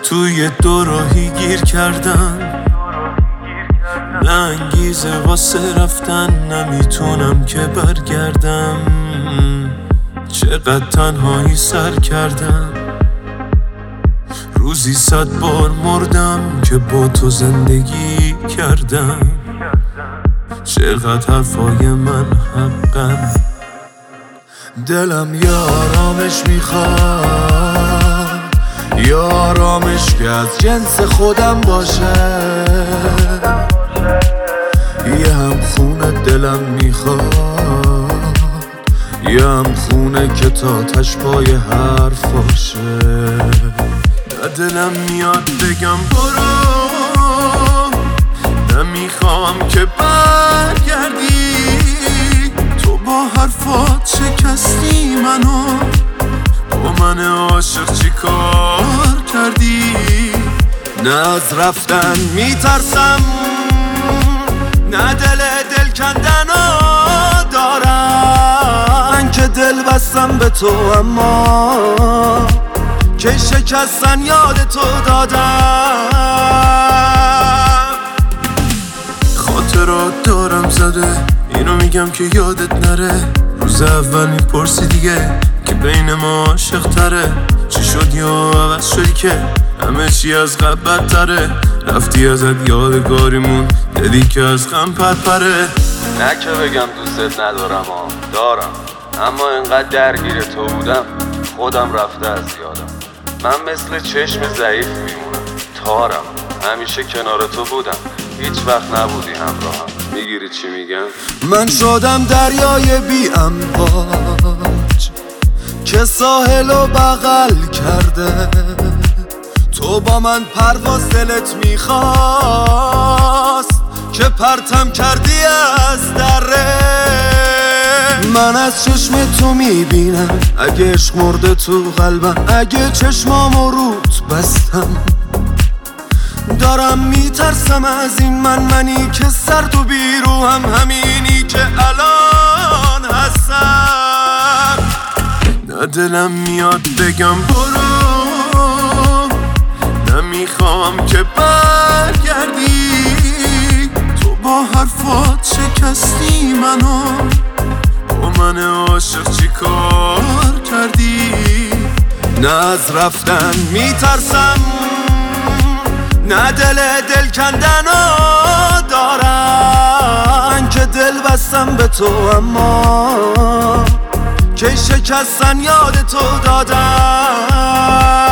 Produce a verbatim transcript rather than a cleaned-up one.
توی دو راهی گیر کردم، نه انگیزه واسه رفتن، نمیتونم که برگردم. چقدر تنهایی سر کردم، روزی صد بار مردم که با تو زندگی کردم. چقدر حرفای من حقم، دلم یه آرامش میخواد، یه آرامش که از جنس خودم باشه. یه هم خونه دلم میخواد، یه هم خونه که تا تش پای حرفاشه. نه دلم میاد بگم برو، نمیخوام که برگردی. تو با حرفات شکستی منو، با من عاشق چی کار کردی؟ نه از رفتن میترسم، نه دل دل کندنو دارم. من که دل بستم به تو، اما که شکستن یاد تو دادم. خاطرات دارم زده، اینو میگم که یادت نره. روز اول میپرسی دیگه که بین ما عاشق تره. چی شد یا عوض شدی که همه چی از قبل بدتره؟ رفتی ازت یادگاریمون، دیدی که از غم پرپره. نه که بگم دوستت ندارم، ها دارم، اما انقدر درگیر تو بودم خودم رفته از یادم. من مثل چشم ضعیف میمونم، تارم، همیشه کنار تو بودم، هیچ وقت نبودی همراهم. میگیری چی میگم؟ من شدم دریای بی امواج که ساحل و بغل کرده. تو با من پرواز دلت میخواست که پرتم کردی از دره. من از چشم تو میبینم اگه عشق مرده تو قلبم، اگه چشمامو روت بستم. دارم میترسم از این من، منی که سرد و بیروهم، همینی که الان هستم. نه دلم میاد بگم برو، نمیخوام که برگردی. تو با حرفات شکستی منو، با من عاشق چی کار کردی؟ نه از رفتن میترسم، نه دل دل کندنو دارم. من که دل بستم به تو، اما که شکستن یاد تو دادم.